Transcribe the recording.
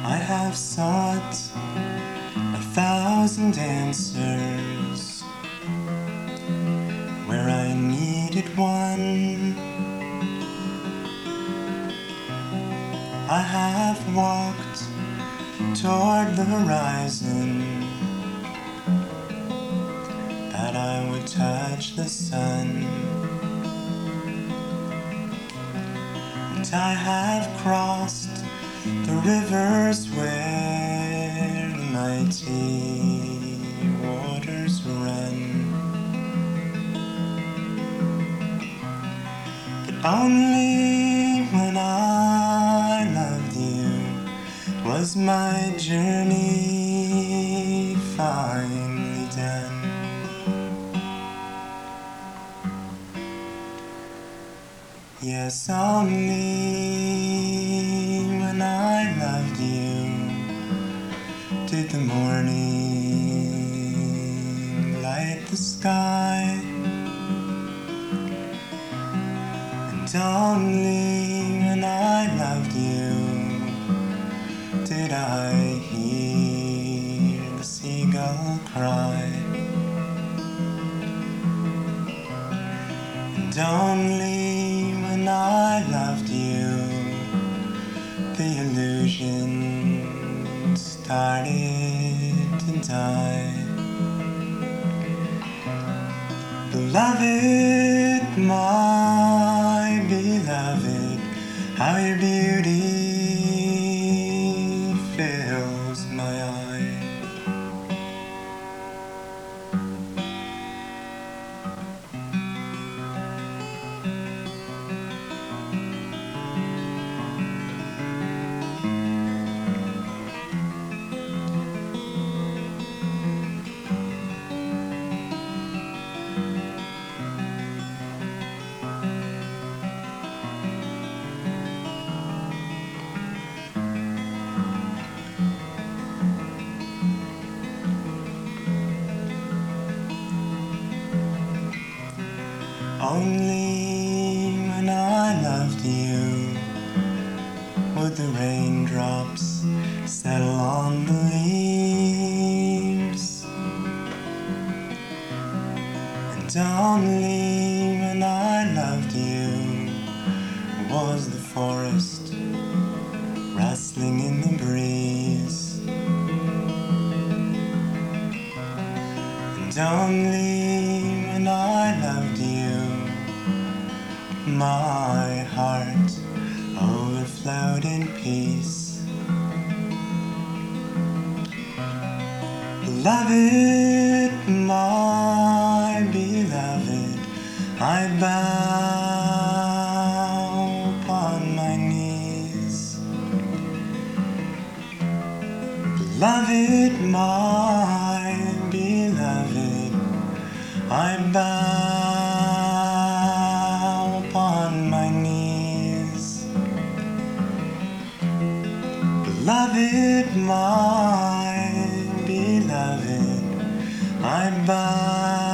I have sought 1,000 answers where I needed one. I have walked toward the horizon that I would touch the sun. And I have crossed the rivers where the mighty waters run. But only when I loved you was my journey finally done. Yes, only when I loved you did the morning light the sky, and only when I loved you did I hear the seagull cry, and only when I loved you, the illusion started to die. Beloved, my beloved, how your beauty fills my eye. Only when I loved you would the raindrops settle on the leaves, and only when I loved you was the forest rustling in the breeze, and only when I loved you my heart overflowed in peace. Beloved, my beloved, I bow upon my knees. Beloved, my beloved, I bow upon my knees. Beloved, my beloved, I bow